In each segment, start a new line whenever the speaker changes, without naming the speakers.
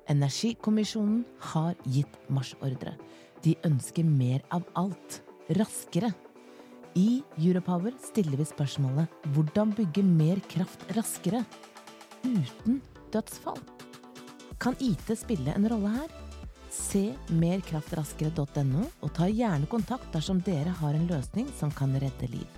Energikommisjonen har gitt marsjordre. De ønsker mer av alt, raskere. I Europower stiller vi spørsmålet hvordan bygge mer kraft raskere, uten dødsfall. Kan IT spille en rolle her? Se merkraftraskere.no og ta gjerne kontakt dersom dere har en løsning som kan redde liv.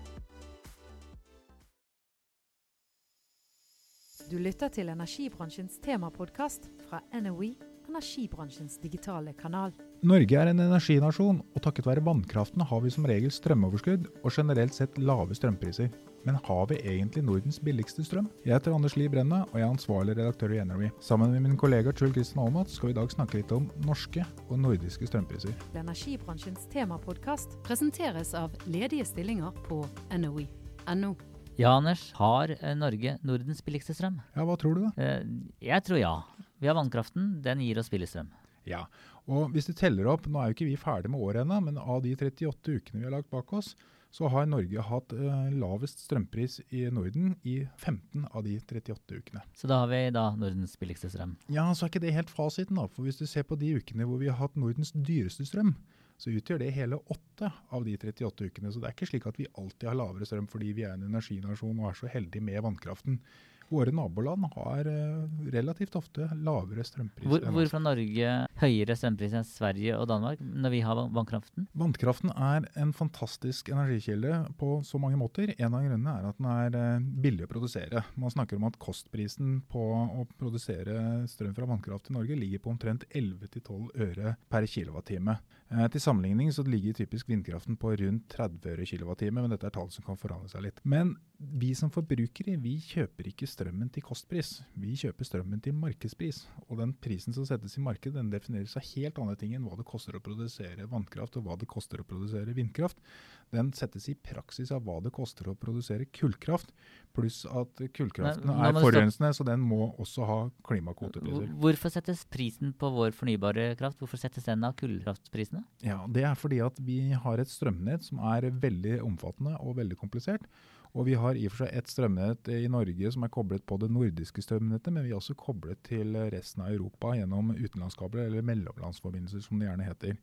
Du lytter til energibransjens temapodcast fra NOE, energibransjens digitale kanal.
Norge er en energinasjon, og takket være vannkraften har vi som regel strømoverskudd og generelt sett lave strømpriser. Men har vi egentlig Nordens billigste strøm? Jeg heter Anders Lie Brenna, og jeg er ansvarlig redaktør i NOE. Sammen med min kollega Trull Kristian Aalmodt skal vi i dag snakke litt om norske og nordiske strømpriser.
Energibransjens temapodcast presenteres av ledige stillinger på NOE.no.
Ja, Anders, har Norge Nordens billigste strøm?
Ja, hva tror du da?
Jeg tror ja. Vi har vannkraften, den gir oss billig strøm.
Ja, og hvis du teller opp, nå er jo ikke vi ferdige med året ennå, men av de 38 ukene vi har lagt bak oss, så har Norge hatt lavest strømpris i Norden i 15 av de 38 ukene.
Så da har vi Nordens billigste strøm.
Ja, så er ikke det helt fasiten da, for hvis du ser på de ukene hvor vi har hatt Nordens dyreste strøm, så utgjør det hele 8 av de 38 ukene. Så det er ikke slik at vi alltid har lavere strøm fordi vi er en energinasjon og er så heldige med vannkraften. Våre naboland har relativt ofte lavere strømpriser.
Hvorfor har Norge høyere strømpriser enn Sverige og Danmark når vi har vannkraften?
Vannkraften er en fantastisk energikilde på så mange måter. En av grunnene er at den er billig å produsere. Man snakker om at kostprisen på å produsere strøm fra vannkraft i Norge ligger på omtrent 11-12 øre per kilowattime. Til sammenligning så ligger typisk vindkraften på rundt 30 øre kilowattime, men dette er tall som kan forandre seg litt. Men vi som forbrukere, vi kjøper ikke strømmen til kostpris. Vi kjøper strømmen til markedspris. Og den prisen som settes i markedet, den defineres av helt andre ting enn hva det koster å produsere vannkraft og hva det koster å produsere vindkraft. Den settes i praksis av hva det koster å produsere kullkraft, pluss at kullkraften er forurensende, så den må også ha klimakvotepriser.
Hvorfor settes prisen på vår fornybare kraft? Hvorfor settes den av kullkraftprisene?
Ja, det er fordi at vi har et strømnett som er veldig omfattende og veldig komplisert. Og vi har i og for seg et strømnett i Norge som er koblet på det nordiske strømnettet, men vi er også koblet til resten av Europa gjennom utenlandskabler eller mellomlandsforbindelser som det gjerne heter.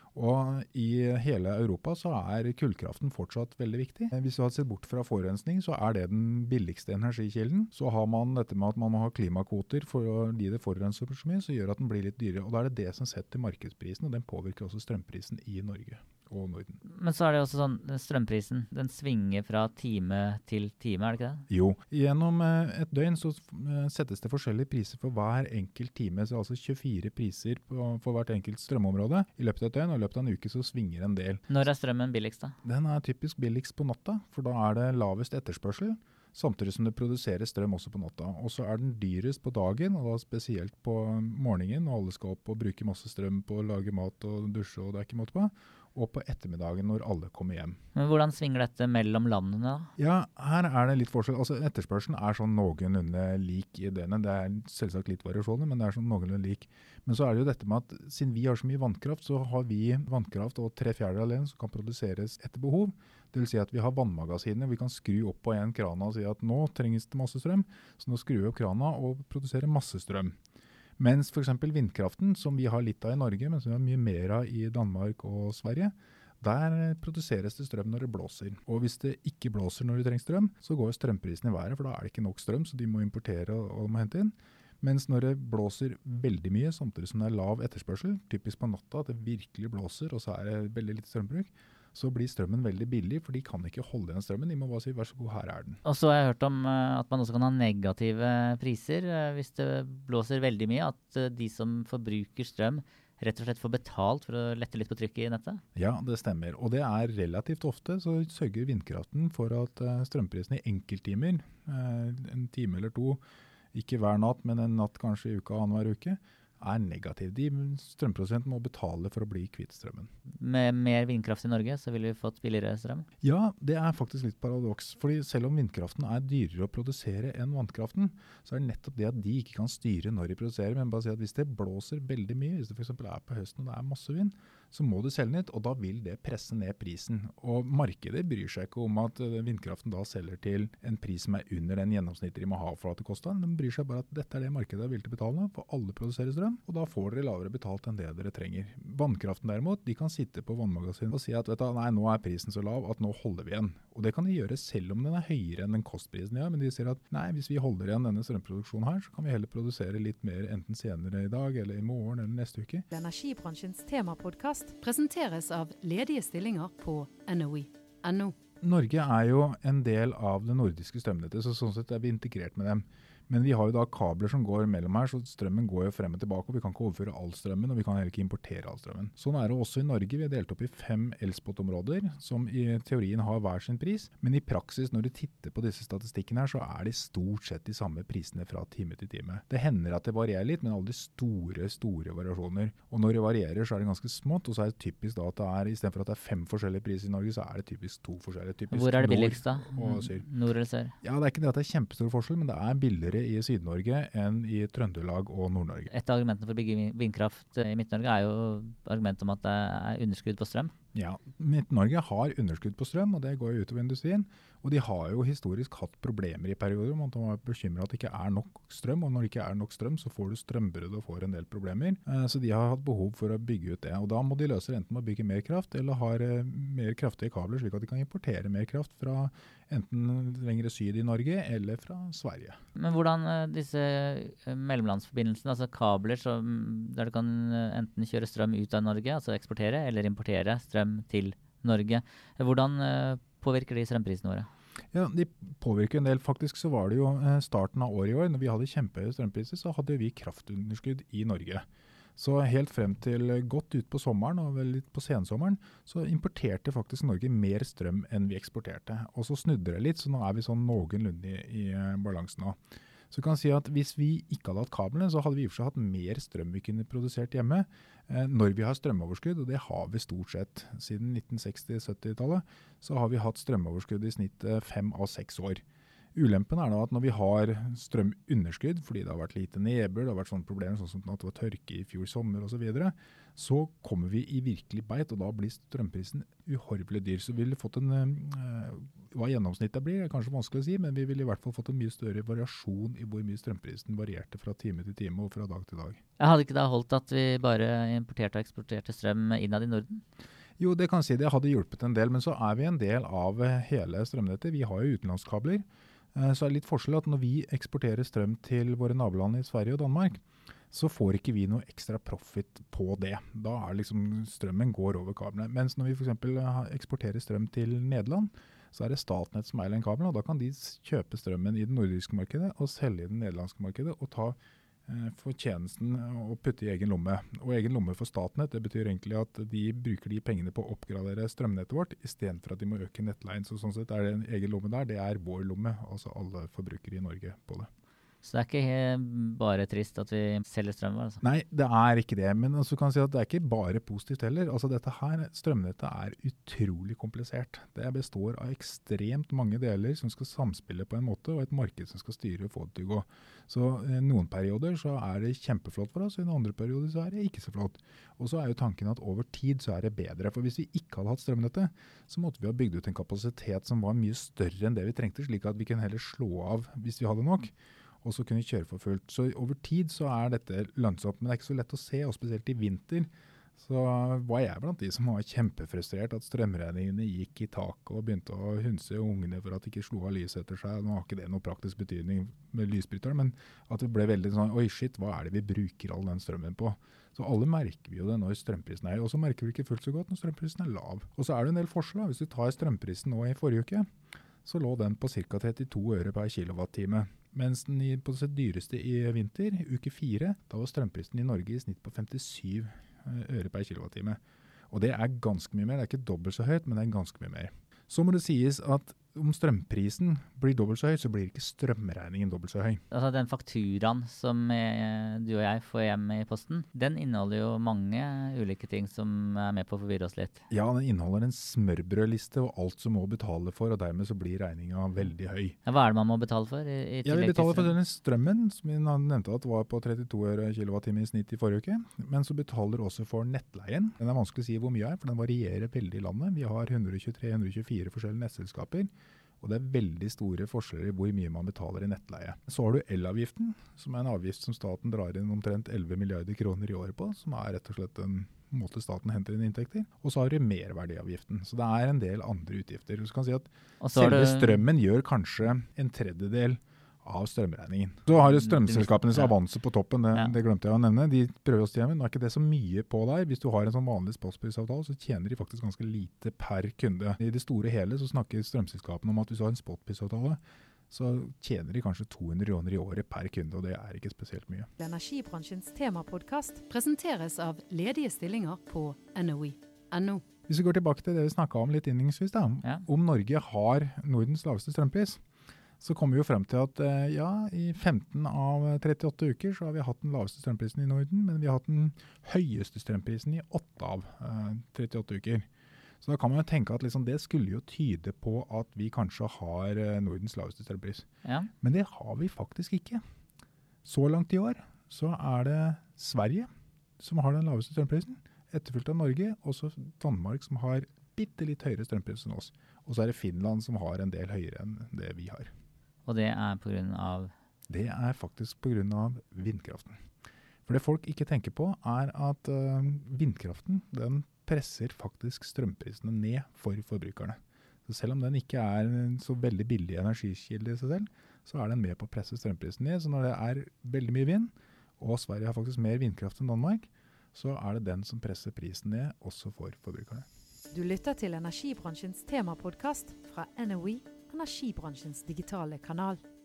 Og i hele Europa så er kullkraften fortsatt veldig viktig. Hvis du har sett bort fra forurensning, så er det den billigste energikilden. Så har man dette med at man må ha klimakvoter for å gi det forurenser så mye, så gjør at den blir litt dyrere. Og da er det det som setter markedsprisen, og den påvirker også strømprisen i Norge og Norden.
Men så er det også sånn, strømprisen, den svinger fra time til time, er det ikke det?
Jo, gjennom et døgn så settes det forskjellige priser for hver enkelt time, så altså 24 priser for hvert enkelt strømområde i løpet av et døgn, og i løpet av en uke så svinger en del.
Når er strømmen billigst da?
Den er typisk billigst på natta, for da er det lavest etterspørsel, samtidig som det produserer strøm også på natta. Og så er den dyrest på dagen, og da spesielt på morgenen, når alle skal opp og bruke masse strøm på å lage mat og dusje, og det er ikke måte på, og på ettermiddagen når alle kommer hjem.
Men hvordan svinger dette mellom landene da?
Ja, her er det litt forskjell. Altså etterspørselen er sånn noenlunde lik i døgnet. Det er selvsagt litt variasjoner, men det er sånn noenlunde lik. Men så er det jo dette med at siden vi har så mye vannkraft, så har vi vannkraft og 3/4 av den som kan produseres etter behov. Det vil si at vi har vannmagasiner, vi kan skru opp på en krana og si at nå trenges det masse strøm, så nå skrur vi opp krana og produserer masse strøm. Mens for eksempel vindkraften, som vi har litt av i Norge, men som vi har mye mer av i Danmark og Sverige, der produseres det strøm når det blåser. Og hvis det ikke blåser når det trengs strøm, så går strømprisen i været, for da er det ikke nok strøm, så de må importere og må hente inn. Mens når det blåser veldig mye, samtidig som det er lav etterspørsel, typisk på natta at det virkelig blåser, og så er det veldig litt strømbruk, så blir strømmen veldig billig, for de kan ikke holde igjen strømmen. De må bare si, vær så god, her er den.
Og så har jeg hørt om at man også kan ha negative priser hvis det blåser veldig mye, at de som forbruker strøm rett og slett får betalt for å lette litt på trykket i nettet?
Ja, det stemmer. Og det er relativt ofte, så sørger vindkraften for at strømprisen i enkelttimer, en time eller to, ikke hver natt, men en natt kanskje i uka og annenhver uke, er negativ. De strømprodusentene må betale for å bli kvitt strømmen.
Med mer vindkraft i Norge, så ville vi fått billigere strøm?
Ja, det er faktisk litt paradoks. Fordi selv om vindkraften er dyrere å produsere enn vannkraften, så er det nettopp det at de ikke kan styre når de produserer, men bare si at hvis det blåser veldig mye, hvis det for eksempel er på høsten og det er masse vind, så må du selge nytt, og da vil det presse ned prisen. Og markedet bryr seg ikke om at vindkraften da selger til en pris som under den gjennomsnittet de må ha for at det koster. De bryr seg bare at dette det markedet er villig til å betale, for alle produserer strøm, og da får dere lavere betalt enn det dere trenger. Vannkraften derimot, de kan sitte på vannmagasinet og si at vet du, nei, nå er prisen så lav at nå holder vi igjen. Og det kan de gjøre selv om den er høyere enn den kostprisen de har, men de sier at nei, hvis vi holder igjen denne strømproduksjonen her, så kan vi heller produsere litt mer enten senere i dag, eller i morgen, eller neste uke.
Energibransjens temapodcast presenteres av ledige stillinger på NOE.no.
Norge er jo en del av det nordiske strømnettet, så sånn sett er vi integrert med dem. Men vi har jo da kabler som går mellom her, så strømmen går jo frem og tilbake, og vi kan ikke overføre all strømmen, og vi kan heller ikke importere all strømmen. Sånn er det også i Norge. Vi er delt opp i 5 elspot-områder, som i teorien har hver sin pris, men i praksis, når du titter på disse statistikkene her, så er de stort sett de samme prisene fra time til time. Det hender at det varierer litt, men aldri store variasjoner. Og når det varierer, så er det ganske smått, og så er det typisk da at det er, i stedet for at det er 5 forskjellige priser i Norge, så er det typisk 2 forskjellige. Typisk
hvor er det billigst da?
Nord
eller sør?
Ja, det er ikke det at det er kjempestor forskjell, men det er billigere i Syd-Norge enn i Trøndelag og Nord-Norge.
Et av argumentene for å bygge vindkraft i Midt-Norge er jo argumentet om at det er underskudd på strøm.
Ja, Midt-Norge har underskudd på strøm, og det går jo utover industrien. Og de har jo historisk hatt problemer i perioder, om at de var bekymret at det ikke er nok strøm, og når det ikke er nok strøm, så får du strømbrudd og får en del problemer. Så de har hatt behov for å bygge ut det, og da må de løse enten med å bygge mer kraft, eller har mer kraftige kabler, slik at de kan importere mer kraft fra enten lengre syd i Norge, eller fra Sverige.
Men hvordan disse mellomlandsforbindelsene, altså kabler der du kan enten kjøre strøm ut av Norge, altså eksportere, eller importere strøm til Norge, hvordan påvirker de strømprisene våre?
Ja, de påvirker en del. Faktisk så var det jo starten av året i år, når vi hadde kjempehøye strømpriser, så hadde vi kraftunderskudd i Norge. Så helt frem til godt ut på sommeren, og vel litt på sensommeren, så importerte faktisk Norge mer strøm enn vi eksporterte. Og så snudde det litt, så nå er vi sånn noenlunde i balansen nå. Så kan jeg si at hvis vi ikke hadde hatt kablene, så hadde vi i og for seg hatt mer strøm vi kunne produsert hjemme når vi har strømoverskudd, og det har vi stort sett. Siden 1960-70-tallet så har vi hatt strømoverskudd i snitt 5 av 6 år. Ulempen er da at når vi har strømunderskudd, fordi det har vært lite nedbør, det har vært sånne problemer sånn som at det var tørke i fjor sommer og så videre, så kommer vi i virkelig beit, og da blir strømprisen uhorvelig dyr. Så vi ville fått hva gjennomsnittet blir, er kanskje vanskelig å si, men vi ville i hvert fall fått en mye større variasjon i hvor mye strømprisen varierte fra time til time og fra dag til dag.
Jeg hadde ikke da holdt at vi bare importerte og eksporterte strøm innad i Norden?
Jo, det kan jeg si, det hadde hjulpet en del, men så er vi en del av hele strømnettet. Vi har jo utenlandskabler. Så er det litt forskjell at når vi eksporterer strøm til våre naboland i Sverige og Danmark, så får ikke vi noe ekstra profit på det. Da er liksom strømmen går over kablene. Mens når vi for eksempel eksporterer strøm til Nederland, så er det Statnett som eier den kabelen, og da kan de kjøpe strømmen i det nordiske markedet og selge i det nederlandske markedet og ta fortjenesten og putte i egen lomme. Og egen lomme for Statnett, det betyr egentlig at de bruker de pengene på å oppgradere strømnettet vårt, i stedet for at de må øke nettleien. Så sånn sett er det en egen lomme der, det er vår lomme, altså alle forbrukere i Norge på det.
Så det er ikke bare trist at vi selger strøm? Altså.
Nei, det er ikke det, men altså kan si at det er ikke bare positivt heller. Altså dette her, strømnettet er utrolig komplisert. Det består av ekstremt mange deler som skal samspille på en måte, og et marked som skal styre og få det til å gå. Så noen perioder så er det kjempeflott for oss, og i noen andre perioder så er det ikke så flott. Og så er jo tanken at over tid så er det bedre, for hvis vi ikke hadde hatt strømnettet, så måtte vi ha bygd ut en kapasitet som var mye større enn det vi trengte, slik at vi kunne heller slå av hvis vi hadde nok, og så kunne vi kjøre for fullt. Så over tid så er dette lønnsomt, men det er ikke så lett å se, og spesielt i vinter. Så var jeg blant de som var kjempefrustrert at strømregningene gikk i taket og begynte å hunse ungene for at de ikke slo av lyset etter seg. Nå har ikke det noe praktisk betydning med lysbryteren, men at det ble veldig sånn, oi shit, hva er det vi bruker all den strømmen på? Så alle merker vi jo det når strømprisen er, og så merker vi ikke fullt så godt når strømprisen er lav. Og så er det en del forskjell. Hvis du tar strømprisen nå i forrige uke, så lå den på ca. 32 øre per kilowattime. Mens den på det dyreste i vinter, uke 4, da var strømprisen i Norge i snitt på 57 øre per kilowattime. Og det er ganske mye mer, det er ikke dobbelt så høyt, men det er ganske mye mer. Så må det sies at om strømprisen blir dobbelt så høy, så blir ikke strømregningen dobbelt så høy.
Altså den fakturaen som du og jeg får hjem i posten, den inneholder jo mange ulike ting som er med på å forvirre oss litt.
Ja, den inneholder en smørbrødliste og alt som må betale for, og dermed så blir regningen veldig høy.
Ja, hva er det man må betale for? I
Ja, vi betaler for denne strømmen, som vi nevnte at var på 32 øre kilowattime i snitt i forrige uke, men så betaler også for nettleien. Den er vanskelig å si hvor mye er, for den varierer veldig i landet. Vi har 123-124 forskjellige nettselskaper, og det er veldig store forskjeller i hvor mye man betaler i nettleie. Så har du elavgiften, som er en avgift som staten drar inn omtrent 11 milliarder kroner i året på, som er rett og slett en måte staten henter inn inntekter. Og så har du merverdiavgiften. Så det er en del andre utgifter. Du kan si at selve strømmen gjør kanskje en tredjedel av strømregningen. Så har du strømselskapenes avanse på toppen, det glemte jeg å nevne. De prøver å stjemme, nå er ikke det så mye på deg. Hvis du har en sånn vanlig spotprisavtale, så tjener de faktisk ganske lite per kunde. I det store hele så snakker strømselskapene om at hvis du har en spotprisavtale, så tjener de kanskje 200 kroner i året per kunde, og det er ikke spesielt mye.
Energibransjens temapodcast presenteres av ledige stillinger på NOE.no.
Hvis vi går tilbake til det vi snakket om litt innledningsvis, om Norge har Nordens laveste strømpris, så kommer vi jo frem til at i 15 av 38 uker så har vi hatt den laveste strømprisen i Norden, men vi har hatt den høyeste strømprisen i 8 av 38 uker. Så da kan man jo tenke at liksom, det skulle jo tyde på at vi kanskje har Nordens laveste strømpris.
Ja.
Men det har vi faktisk ikke. Så langt i år så er det Sverige som har den laveste strømprisen, etterfulgt av Norge, og så Danmark som har bitte litt høyere strømpris enn oss. Og så er det Finland som har en del høyere enn det vi har.
Og det er på grunn av?
Det er faktisk på grunn av vindkraften. For det folk ikke tenker på er at vindkraften, den presser faktisk strømprisene ned for forbrukerne. Så selv om den ikke er en så veldig billig energikilde i seg selv, så er den med på å presse strømprisen ned. Så når det er veldig mye vind, og Sverige har faktisk mer vindkraft enn Danmark, så er det den som presser prisen ned også for forbrukerne.
Du lytter til energibransjens temapodcast fra NOE, energibransjens digitale kanal.